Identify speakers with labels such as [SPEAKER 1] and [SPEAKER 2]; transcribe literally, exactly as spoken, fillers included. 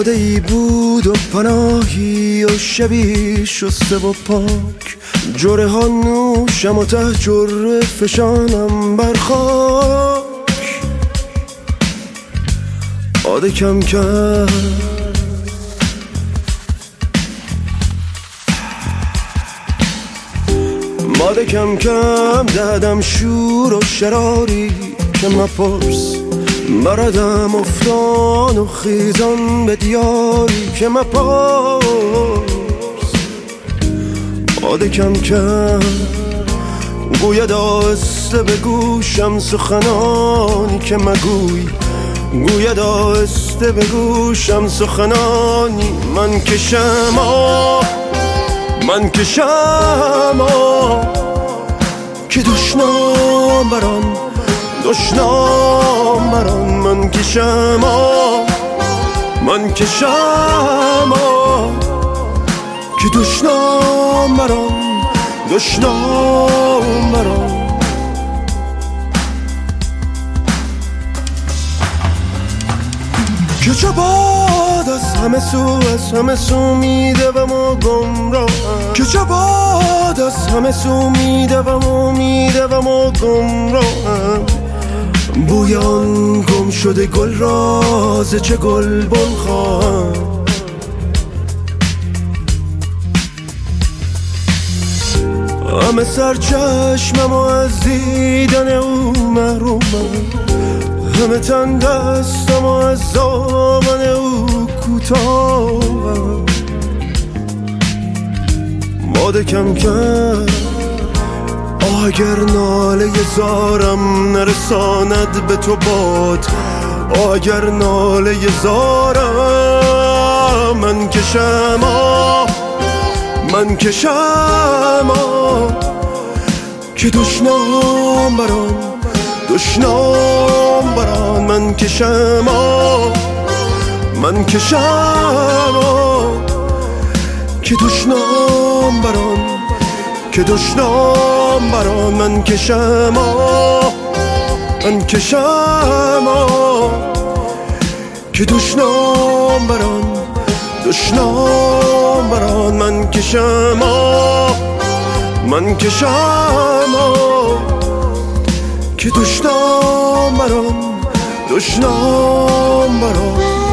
[SPEAKER 1] وعده ای بود و پناهی و شبی شسته و پاک، جره ها نوشم و ته جره فشانم بر خاک. عاده کم کم ماده کم کم دادم شور و شراری که مپرس، بردم افتان و خیزان به دیاری که مپرس. عاده کم کم گوید آهسته به گوشم سخنانی که مگوی، گوید آهسته به گوشم سخنانی. من کشم آه من کشم آه که دشنام بران دشنام بران. من کشم آه من کشم آه که دشنام بران دشنام بران. که چه باد از همه سو از همه سو میدوم و گمراهم، که چه باد از همه سو میدوم و میدوم و گمراهم. بوی آن گم شده گل راز چه گل بن خواهم. همه سر چشمم و از دیدن او محرومم، همه تن دستم و از دامن او کوتاهم. ماده کم کم آه اگر ناله زارم نرساند به تو باد، آه اگر ناله زارم. من کشم آه من کشم آه که دشنام بران دشنام بران. من کشم آه من کشم آه که دشنام بران که دشنام بران. من کشم آه من کشم آه که دشنام بران دشنام بران. من کشم آه من کشم آه که دشنام بران دشنام بران.